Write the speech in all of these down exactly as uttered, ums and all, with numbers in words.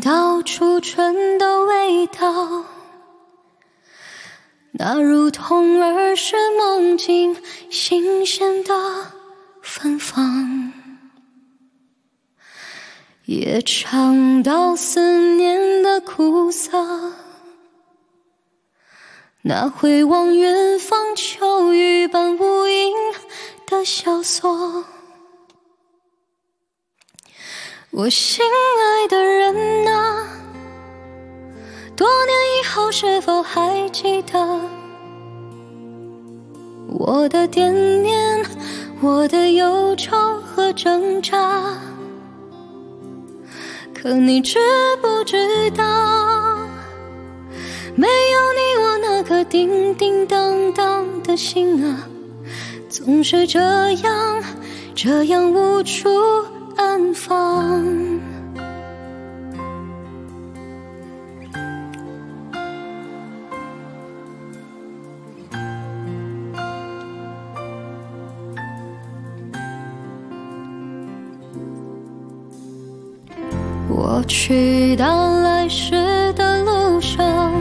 到初春的味道，那如同儿时梦境新鲜的芬芳，也尝到思念的苦涩，那回望远方秋雨般无垠的萧索。我心爱的人啊，多年以后是否还记得我的惦念，我的忧愁和挣扎？可你知不知道，没有你我那颗叮叮当当的心啊，总是这样这样无处安放。我去到来时的路上，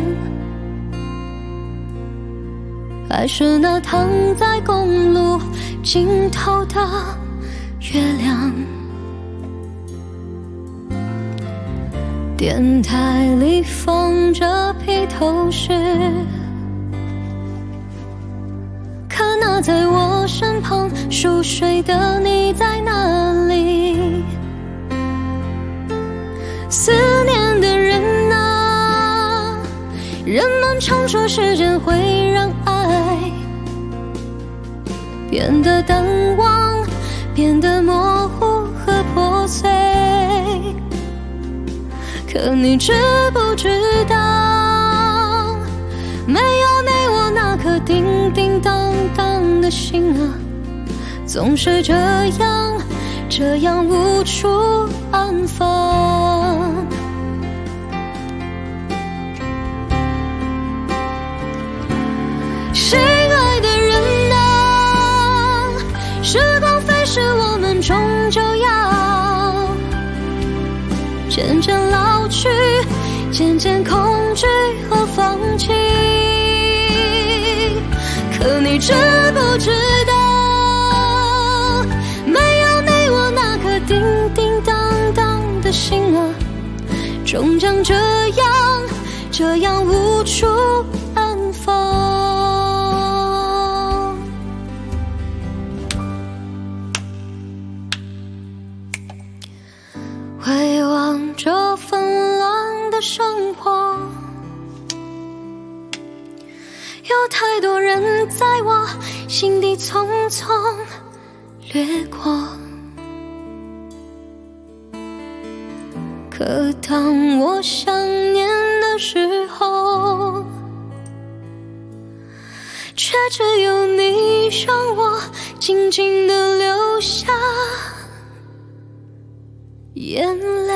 还是那躺在公路尽头的月亮。电台里放着披头士，可那在我身旁熟睡的你在哪里？思念的人啊，人们常说时间会让爱变得淡忘，变得模糊和破碎。可你知不知道，没有你我那颗叮叮当当的心啊，总是这样这样无处安放。亲爱的人啊，时光飞逝，我们终究要渐渐老去，渐渐恐惧和放弃。可你知不知道，没有你我那颗叮叮当当的心啊，终将这样这样无处安放。回望着纷乱的生活，有太多人在我心底匆匆掠过。可当我想念的时候，却只有你让我静静地流下眼泪。